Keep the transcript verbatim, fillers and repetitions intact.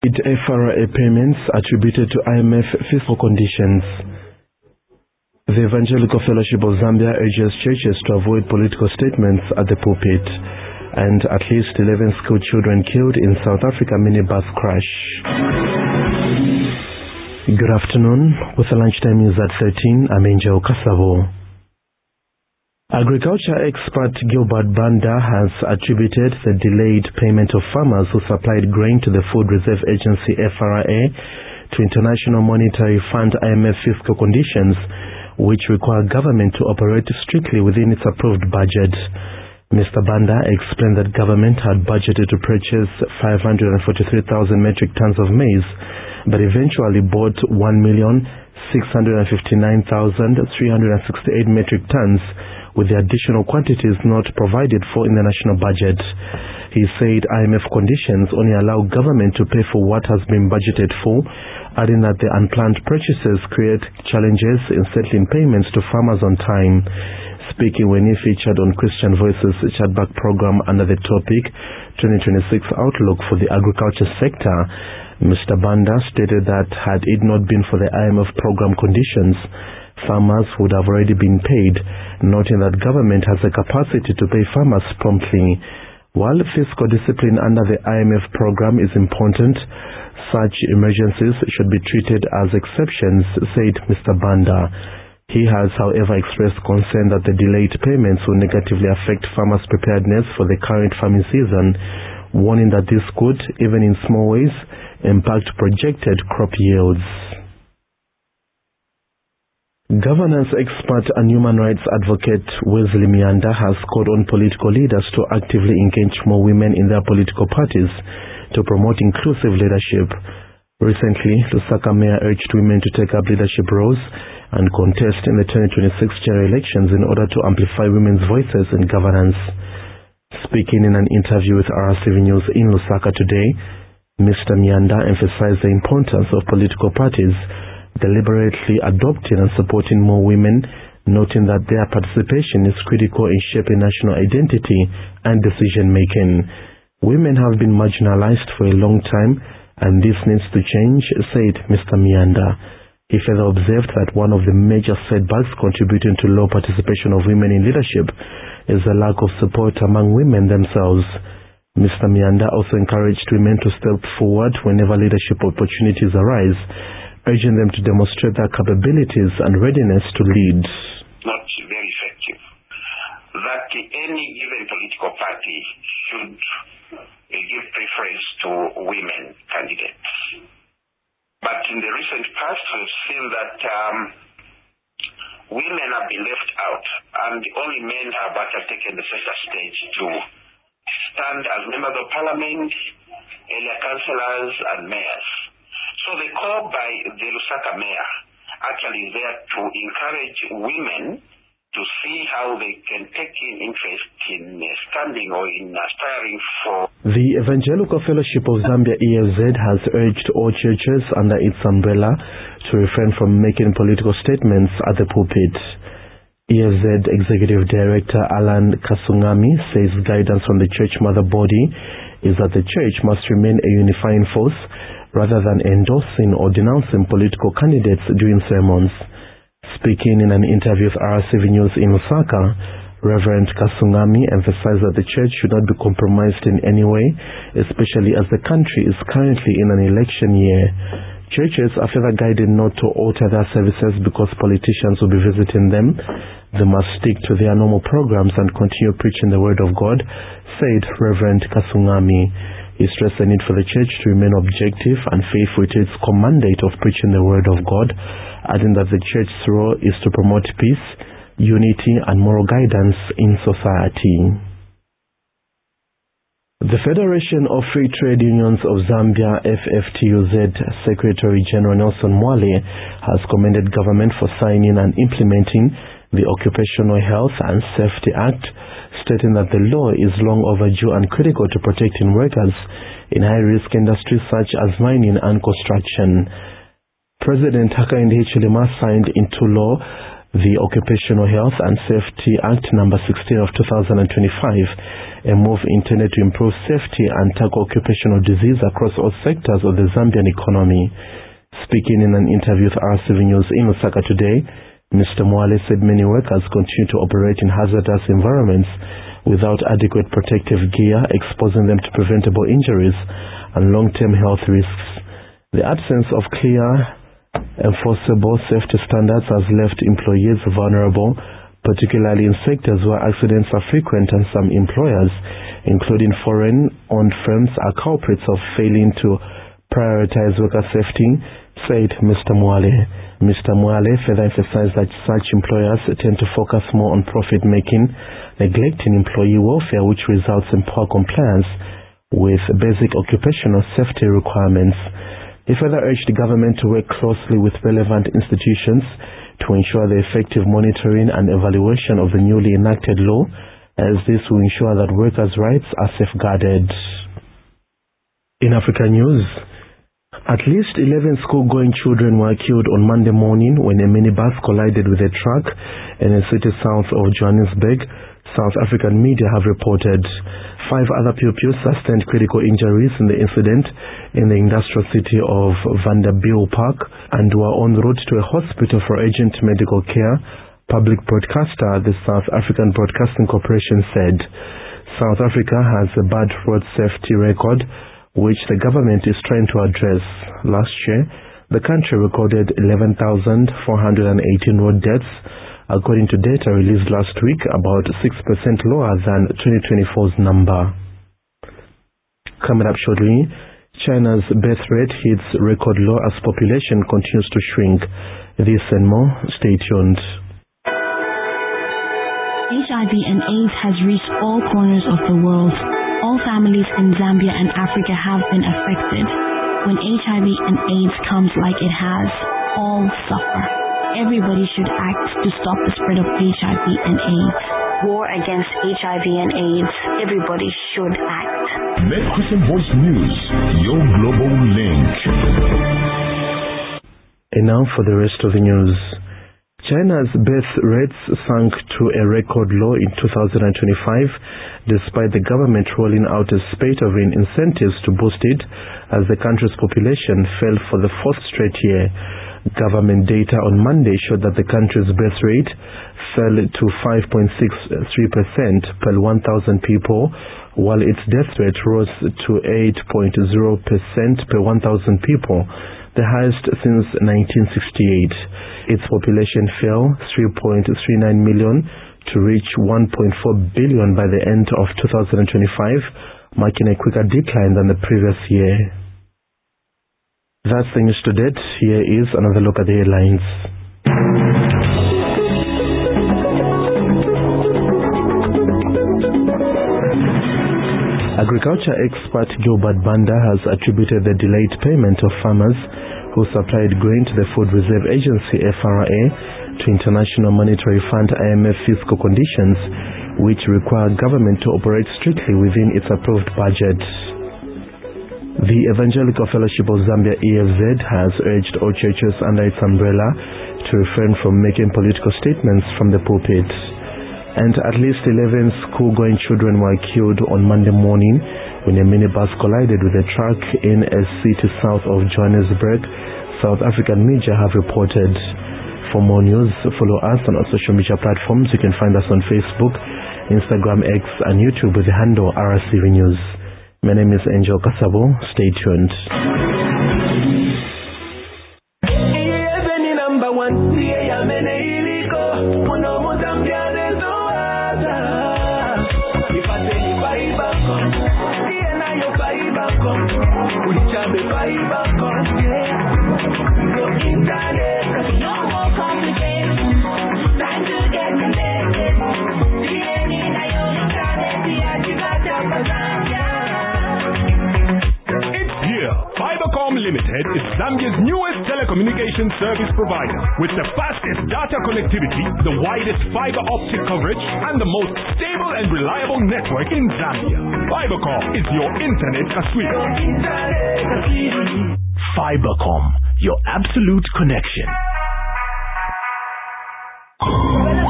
F R A payments attributed to I M F fiscal conditions. The Evangelical Fellowship of Zambia urges churches to avoid political statements at the pulpit. And at least eleven school children killed in South Africa minibus crash. Good afternoon. With the lunchtime news at thirteen, I'm Angel Kasavo. Agriculture expert Gilbert Banda has attributed the delayed payment of farmers who supplied grain to the Food Reserve Agency F R A to International Monetary Fund I M F fiscal conditions, which require government to operate strictly within its approved budget. Mister Banda explained that government had budgeted to purchase five hundred forty-three thousand metric tons of maize, but eventually bought one million six hundred fifty-nine thousand three hundred sixty-eight metric tons, with the additional quantities not provided for in the national budget. He said I M F conditions only allow government to pay for what has been budgeted for, adding that the unplanned purchases create challenges in settling payments to farmers on time. Speaking when he featured on Christian Voices chatback program under the topic twenty twenty-six Outlook for the Agriculture Sector, Mister Banda stated that had it not been for the I M F program conditions, farmers would have already been paid, noting that government has the capacity to pay farmers promptly. While fiscal discipline under the I M F program is important, such emergencies should be treated as exceptions, said Mister Banda. He has, however, expressed concern that the delayed payments will negatively affect farmers' preparedness for the current farming season, warning that this could, even in small ways, impact projected crop yields. Governance expert and human rights advocate Wesley Mianda has called on political leaders to actively engage more women in their political parties to promote inclusive leadership. Recently, Lusaka Mayor urged women to take up leadership roles and contest in the twenty twenty-six general elections in order to amplify women's voices in governance. Speaking in an interview with R R C V News in Lusaka today, Mister Mianda emphasized the importance of political parties deliberately adopting and supporting more women, noting that their participation is critical in shaping national identity and decision-making. Women have been marginalized for a long time, and this needs to change, said Mister Mianda. He further observed that one of the major setbacks contributing to low participation of women in leadership is the lack of support among women themselves. Mister Mianda also encouraged women to step forward whenever leadership opportunities arise, urging them to demonstrate their capabilities and readiness to lead. Not very effective. That any given political party should give preference to women candidates. But in the recent past, we've seen that um, women have been left out, and only men have actually taken the center stage to stand as members of parliament, area councillors, and mayors. So the call by the Lusaka mayor actually is there to encourage women to see how they can take in interest in uh, standing or in aspiring for. The Evangelical Fellowship of Zambia E F Z has urged all churches under its umbrella to refrain from making political statements at the pulpit. E F Z Executive Director Alan Kasungami says guidance from the church mother body is that the church must remain a unifying force rather than endorsing or denouncing political candidates during sermons. Speaking in an interview with R R C V News in Lusaka, Reverend Kasungami emphasized that the church should not be compromised in any way, especially as the country is currently in an election year. Churches are further guided not to alter their services because politicians will be visiting them. They must stick to their normal programs and continue preaching the word of God, said Reverend Kasungami. He stressed the need for the church to remain objective and faithful to its core mandate of preaching the word of God, adding that the church's role is to promote peace, unity, and moral guidance in society. The Federation of Free Trade Unions of Zambia, F F T U Z, Secretary General Nelson Mwale has commended government for signing and implementing the Occupational Health and Safety Act, stating that the law is long overdue and critical to protecting workers in high-risk industries such as mining and construction. President Hakainde Hichilema signed into law The Occupational Health and Safety Act number sixteen of two thousand twenty-five, a move intended to improve safety and tackle occupational disease across all sectors of the Zambian economy. Speaking in an interview with R C V News in Lusaka today, Mister Mwale said many workers continue to operate in hazardous environments without adequate protective gear, exposing them to preventable injuries and long-term health risks. The absence of clear enforceable safety standards has left employees vulnerable, particularly in sectors where accidents are frequent, and some employers, including foreign-owned firms, are culprits of failing to prioritize worker safety, said Mister Mwale. Mister Mwale further emphasized that such employers tend to focus more on profit-making, neglecting employee welfare, which results in poor compliance with basic occupational safety requirements. He further urged the government to work closely with relevant institutions to ensure the effective monitoring and evaluation of the newly enacted law, as this will ensure that workers' rights are safeguarded. In Africa news, at least eleven school-going children were killed on Monday morning when a minibus collided with a truck in a city south of Johannesburg, South African media have reported. Five other pupils sustained critical injuries in the incident in the industrial city of Vanderbilt and were en route to a hospital for urgent medical care, public broadcaster the South African Broadcasting Corporation said. South Africa has a bad road safety record, which the government is trying to address. Last year, the country recorded eleven thousand four hundred eighteen road deaths, according to data released last week, about six percent lower than twenty twenty-four's number. Coming up shortly, China's birth rate hits record low as population continues to shrink. This and more, stay tuned. H I V and AIDS has reached all corners of the world. All families in Zambia and Africa have been affected. When H I V and AIDS comes like it has, all suffer. Everybody should act to stop the spread of H I V and AIDS. War against H I V and AIDS. Everybody should act. Net Christian Voice News, your global link. And now for the rest of the news. China's birth rates sank to a record low in two thousand twenty-five, despite the government rolling out a spate of incentives to boost it, as the country's population fell for the fourth straight year. Government data on Monday showed that the country's birth rate fell to five point six three percent per one thousand people, while its death rate rose to eight point zero percent per one thousand people, the highest since nineteen sixty-eight. Its population fell three point three nine million to reach one point four billion by the end of two thousand twenty-five, marking a quicker decline than the previous year. That's the news to date. Here is another look at the headlines. Agriculture expert Gilbert Banda has attributed the delayed payment of farmers who supplied grain to the Food Reserve Agency F R A to International Monetary Fund I M F fiscal conditions, which require government to operate strictly within its approved budget. The Evangelical Fellowship of Zambia E F Z has urged all churches under its umbrella to refrain from making political statements from the pulpit. And at least eleven school-going children were killed on Monday morning when a minibus collided with a truck in a city south of Johannesburg, South African media have reported. For more news, follow us on our social media platforms. You can find us on Facebook, Instagram, X, and YouTube with the handle R C V News. My name is Angel Kasabo. Stay tuned. Limited is Zambia's newest telecommunications service provider with the fastest data connectivity, the widest fiber optic coverage, and the most stable and reliable network in Zambia. Fibercom is your internet kaswiri. Fibercom, your absolute connection. Well,